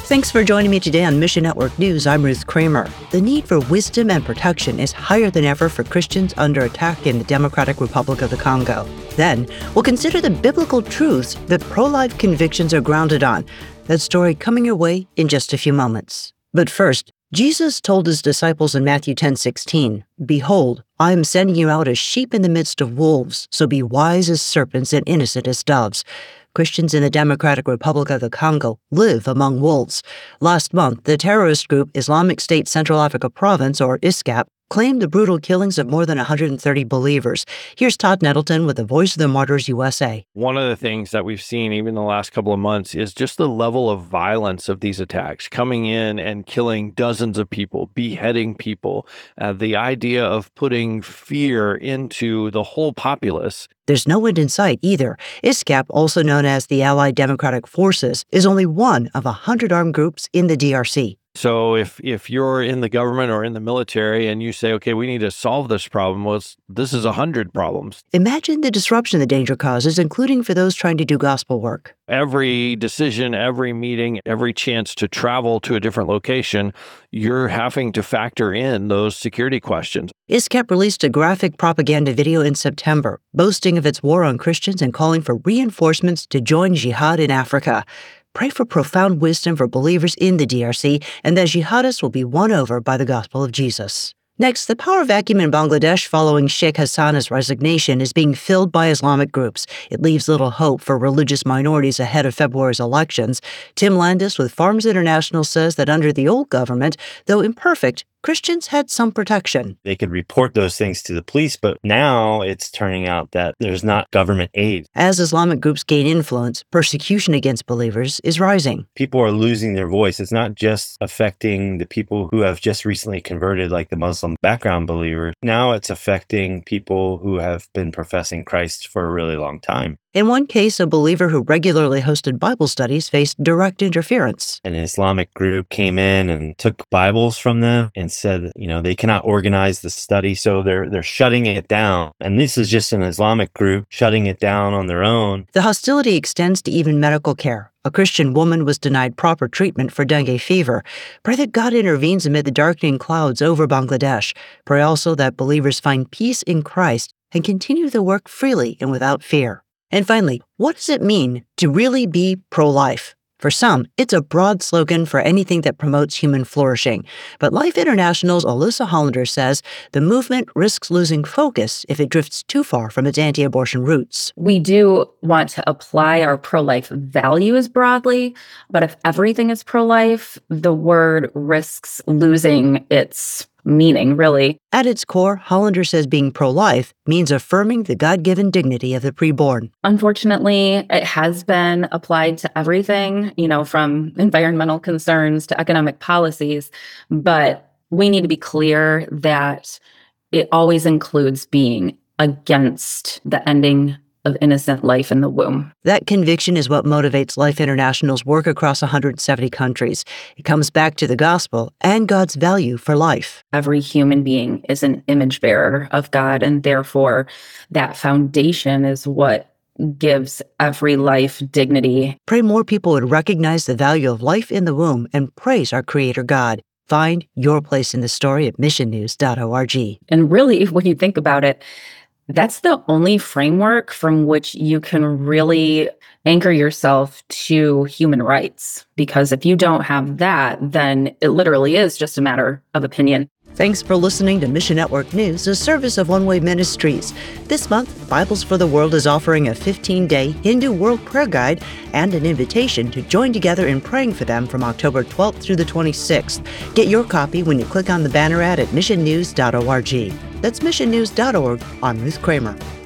Thanks for joining me today on Mission Network News. I'm Ruth Kramer. The need for wisdom and protection is higher than ever for Christians under attack in the Democratic Republic of the Congo. Then, we'll consider the biblical truths that pro-life convictions are grounded on. That story coming your way in just a few moments. But first, Jesus told his disciples in Matthew 10:16, "Behold, I am sending you out as sheep in the midst of wolves, so be wise as serpents and innocent as doves." Christians in the Democratic Republic of the Congo live among wolves. Last month, the terrorist group Islamic State Central Africa Province, or ISCAP, claimed the brutal killings of more than 130 believers. Here's Todd Nettleton with the Voice of the Martyrs USA. One of the things that we've seen even the last couple of months is just the level of violence of these attacks, coming in and killing dozens of people, beheading people, the idea of putting fear into the whole populace. There's no end in sight either. ISCAP, also known as the Allied Democratic Forces, is only one of 100 armed groups in the DRC. So if you're in the government or in the military and you say, okay, we need to solve this problem, well, this is 100 problems. Imagine the disruption the danger causes, including for those trying to do gospel work. Every decision, every meeting, every chance to travel to a different location, you're having to factor in those security questions. ISCAP released a graphic propaganda video in September, boasting of its war on Christians and calling for reinforcements to join jihad in Africa. Pray for profound wisdom for believers in the DRC and that jihadists will be won over by the gospel of Jesus. Next, the power vacuum in Bangladesh following Sheikh Hasina's resignation is being filled by Islamic groups. It leaves little hope for religious minorities ahead of February's elections. Tim Landis with Farms International says that under the old government, though imperfect, Christians had some protection. They could report those things to the police, but now it's turning out that there's not government aid. As Islamic groups gain influence, persecution against believers is rising. People are losing their voice. It's not just affecting the people who have just recently converted, like the Muslim background believers. Now it's affecting people who have been professing Christ for a really long time. In one case, a believer who regularly hosted Bible studies faced direct interference. An Islamic group came in and took Bibles from them and said, they cannot organize the study, so they're shutting it down. And this is just an Islamic group shutting it down on their own. The hostility extends to even medical care. A Christian woman was denied proper treatment for dengue fever. Pray that God intervenes amid the darkening clouds over Bangladesh. Pray also that believers find peace in Christ and continue their work freely and without fear. And finally, what does it mean to really be pro-life? For some, it's a broad slogan for anything that promotes human flourishing. But Life International's Alyssa Hollander says the movement risks losing focus if it drifts too far from its anti-abortion roots. We do want to apply our pro-life values broadly, but if everything is pro-life, the word risks losing its meaning, really. At its core, Hollander says being pro-life means affirming the God-given dignity of the preborn. Unfortunately, it has been applied to everything, from environmental concerns to economic policies. But we need to be clear that it always includes being against the ending of innocent life in the womb. That conviction is what motivates Life International's work across 170 countries. It comes back to the gospel and God's value for life. Every human being is an image bearer of God, and therefore that foundation is what gives every life dignity. Pray more people would recognize the value of life in the womb and praise our Creator God. Find your place in the story at missionnews.org. And really, when you think about it, that's the only framework from which you can really anchor yourself to human rights. Because if you don't have that, then it literally is just a matter of opinion. Thanks for listening to Mission Network News, a service of One Way Ministries. This month, Bibles for the World is offering a 15-day Hindu World Prayer Guide and an invitation to join together in praying for them from October 12th through the 26th. Get your copy when you click on the banner ad at missionnews.org. That's missionnews.org. I'm Ruth Kramer.